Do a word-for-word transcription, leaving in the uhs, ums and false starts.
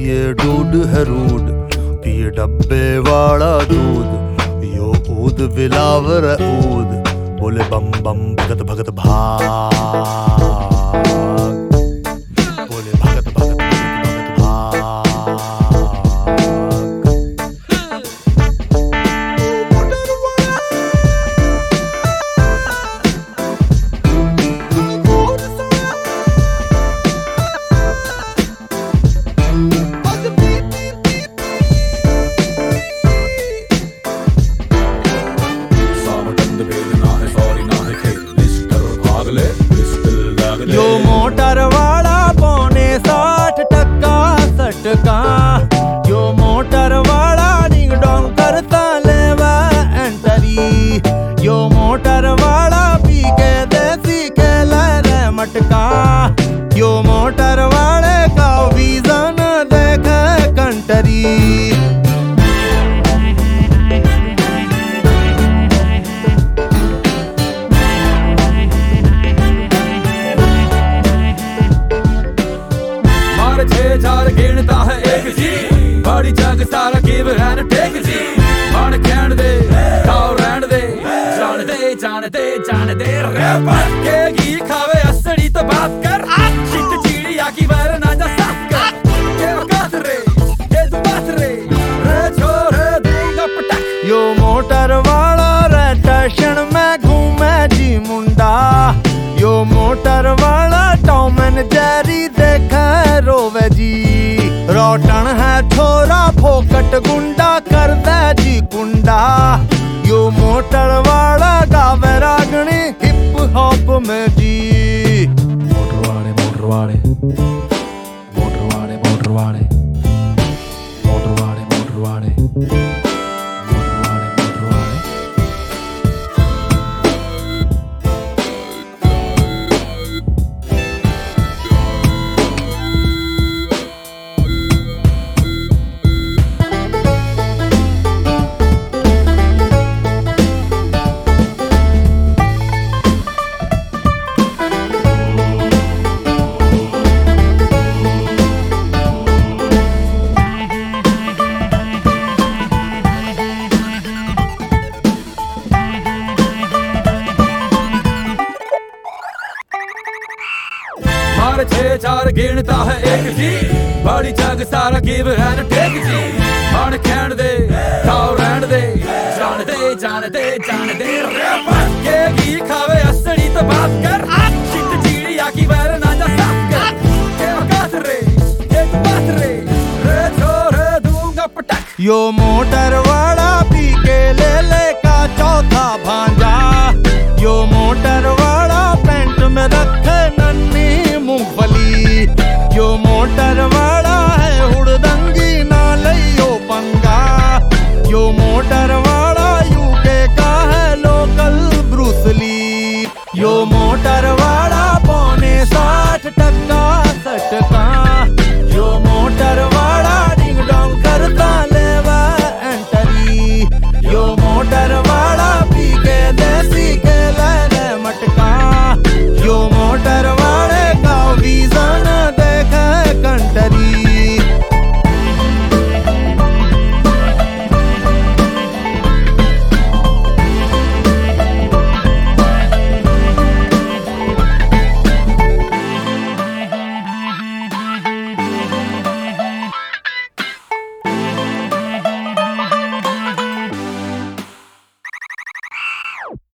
ये डूड है रूड, पिए डब्बे वाला दूध। यो ऊद विलावर ऊद, बोले बम बम भगत भगत भाग, बोले भगत भगत भगत भगत भाग। यो मोटर वाला पौने साठ टक्का सटका, यो मोटर वाला डिंग डोंग करता लेवा एंटरी। यो मोटर वाला पी के देसी खेला रे मटका, यो मोटर वाले का वीजा न देखे कंटरी। छे चार गिनता है एक जी, बड़ी जग सारा गिव एंड टेक जी। मन कहन दे खाओ रहन दे, जान दे जान दे जान दे रे के घी खावे असड़ी तो बात कर। चिट चिड़िया की वर ना जा साफ कर, के वकात रे के तू बात रे रे छोरे दूंगा पटक। यो मोटर वाला रे स्टेशन में घूमे जी मुंडा, यो मोटर वाला टॉम एंड जेरी देखा रोवे जी। रोटन है छोरा फोकट गुंडा कर दे जी कुंडा, यो मोटर वाला गावे रागनी हिप हॉप में जी। मोटर वाले मोटर वाले मोटर वाले मोटर वाले मोटर वाले मोटर वाले मोटर वाले मोटर वाले। छे चार गिनता है एक जी, बड़ी जग सारा गिव एंड टेक जी। मन कहन दे खाओ रहन दे, जान दे जान दे जान दे रे के घी खावे असड़ी तो बात कर। चिट चिड़िया की वर ना जा साफ कर, के वकात रे के तू बात रे रे छोरे दूंगा पटक। यो मोटर वाला पी के ले ले का चौथा भांजा, यो मोटर वाला पेंट में रखे नन्ही मूंगफली। यो मोटर वाला